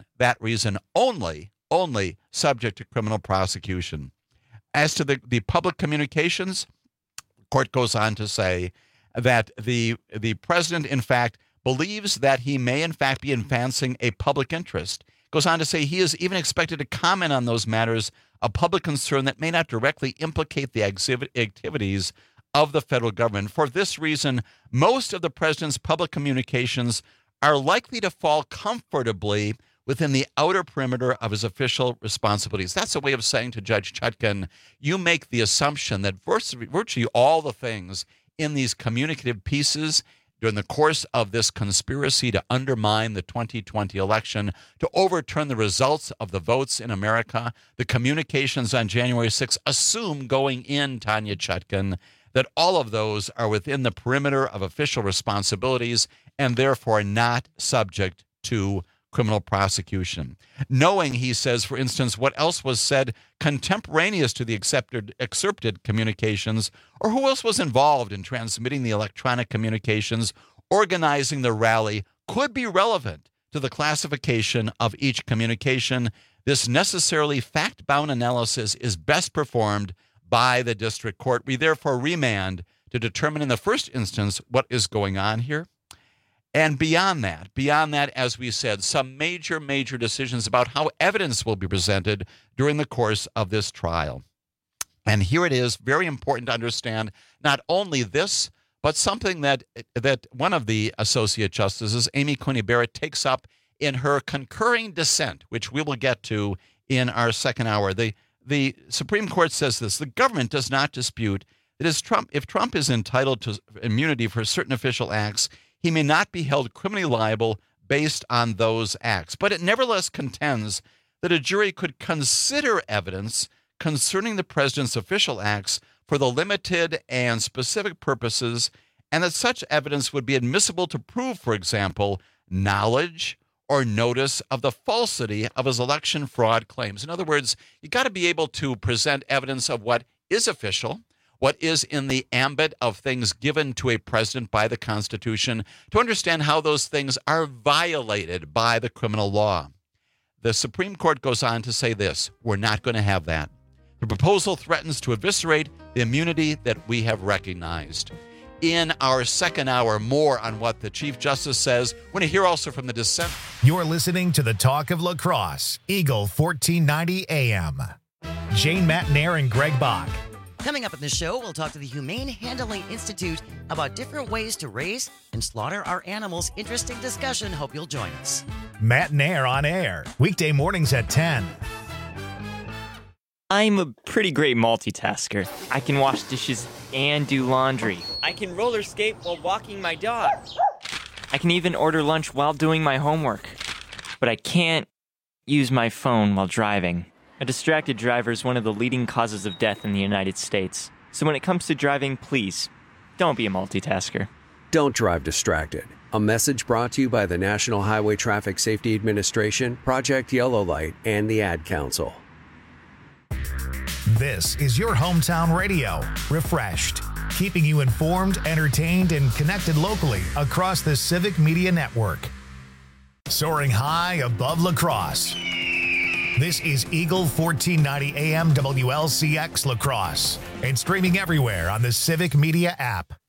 only subject to criminal prosecution. As to the public communications, the court goes on to say that the president in fact believes that he may in fact be advancing a public interest. Goes on to say he is even expected to comment on those matters of public concern that may not directly implicate the activities of the federal government. For this reason, most of the president's public communications are likely to fall comfortably within the outer perimeter of his official responsibilities. That's a way of saying to Judge Chutkan, you make the assumption that virtually all the things in these communicative pieces during the course of this conspiracy to undermine the 2020 election, to overturn the results of the votes in America, the communications on January 6th, assume going in, Tanya Chutkan, that all of those are within the perimeter of official responsibilities and therefore not subject to criminal prosecution. Knowing, he says, for instance, what else was said contemporaneous to the excerpted communications, or who else was involved in transmitting the electronic communications, organizing the rally, could be relevant to the classification of each communication. This necessarily fact-bound analysis is best performed by the district court. We therefore remand to determine in the first instance what is going on here. And beyond that, as we said, some major decisions about how evidence will be presented during the course of this trial. And here it is, very important to understand not only this, but something that one of the associate justices, Amy Coney Barrett, takes up in her concurring dissent, which we will get to in our second hour. The Supreme Court says this: the government does not dispute that if Trump is entitled to immunity for certain official acts, he may not be held criminally liable based on those acts. But it nevertheless contends that a jury could consider evidence concerning the president's official acts for the limited and specific purposes, and that such evidence would be admissible to prove, for example, knowledge or notice of the falsity of his election fraud claims. In other words, you got to be able to present evidence of what is official, what is in the ambit of things given to a president by the Constitution, to understand how those things are violated by the criminal law. The Supreme Court goes on to say this: we're not going to have that. The proposal threatens to eviscerate the immunity that we have recognized. In our second hour, more on what the Chief Justice says. We're going to hear also from the dissent. You're listening to the Talk of La Crosse, Eagle 1490 AM. Jane Matnair and Greg Bach. Coming up in the show, we'll talk to the Humane Handling Institute about different ways to raise and slaughter our animals. Interesting discussion. Hope you'll join us. Matnair on air, weekday mornings at 10. I'm a pretty great multitasker. I can wash dishes and do laundry. I can roller skate while walking my dog. I can even order lunch while doing my homework. But I can't use my phone while driving. A distracted driver is one of the leading causes of death in the United States. So when it comes to driving, please, don't be a multitasker. Don't drive distracted. A message brought to you by the National Highway Traffic Safety Administration, Project Yellow Light, and the Ad Council. This is your hometown radio, refreshed, keeping you informed, entertained, and connected locally across the Civic Media Network. Soaring high above La Crosse. This is Eagle 1490 AM WLCX La Crosse and streaming everywhere on the Civic Media app.